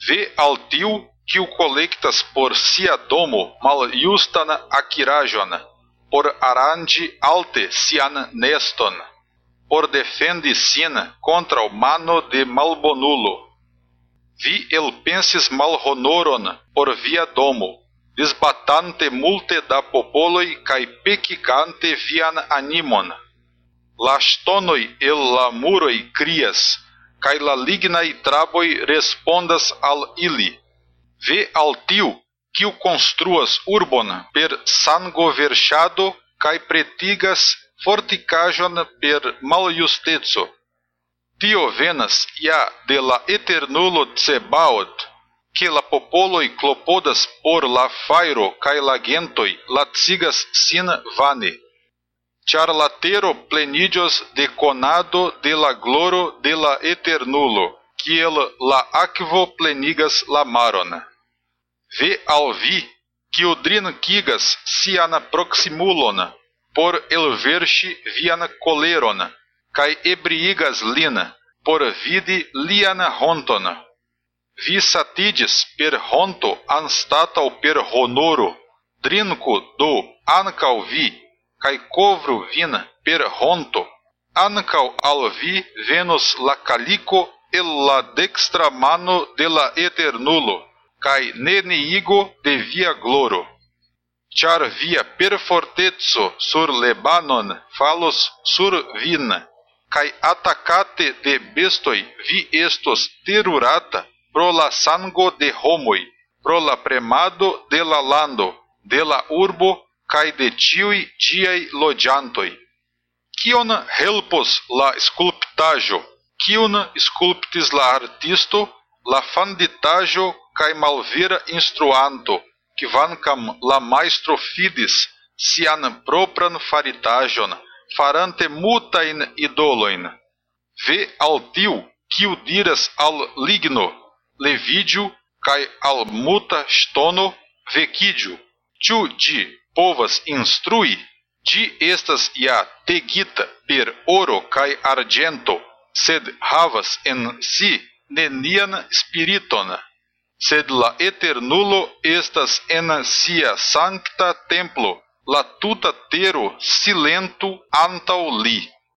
Ve altiu que o colectas por sia domo maljustan akirajon, por arandi alte sian neston, por defendi sin contra o mano de malbonulo. Vi elpensis malhonoron por via domo, disbatante multe da popoloi cae pecigante vian animon. La stonoi el la muroi crias, cae la lignai traboi respondas al ili. Ve altiu, quiu construas urbon per sango verŝado, cae pretigas fortikaĵon per maljusteco. Tio venas ja de la eternulo Cebaot, que la popoloi klopodas por la fajro kaj la gentoj lacigas sin vane. Ĉar la tero pleniĝos de konado de la gloro de la eternulo, kiel la akvo plenigas la maron. Ve al vi, kiu drinkigas sian proksimulon, por elverŝi vian koleron, kaj ebriigas lin, por vidi lian honton. Vi satiĝis per honto anstataŭ per honoro, drinku do ankaŭ vi, kaj kovru vin per honto. Ankaŭ al vi venos la kaliko el la dekstra mano de la eternulo, kaj neniigo de via gloro. Ĉar via perforteco sur Lebanon falos sur vin, kaj atakate de bestoj vi estos terurata pro la sango de homoj, pro la premado de la lando, de la urbo kaj de ĉiuj ĝiaj loĝantoj. Kion helpos la skulptaĵo, kiun skulptis la artisto, la fanditaĵo kaj malvera instruanto, kvankam la majstro fidis sian propran faritaĵon, farante multajn idolojn. Ve al tiu, kiu diras al ligno, leviĝu, kaj al muta ŝtono, vekiĝu. Ĉu ĝi povas instrui? Ĝi estas ja tegita per oro kaj arĝento, sed havas en si nenian spiriton. Sed la eternulo estas en sia sankta templo, la tuta tero silentu antaŭ li.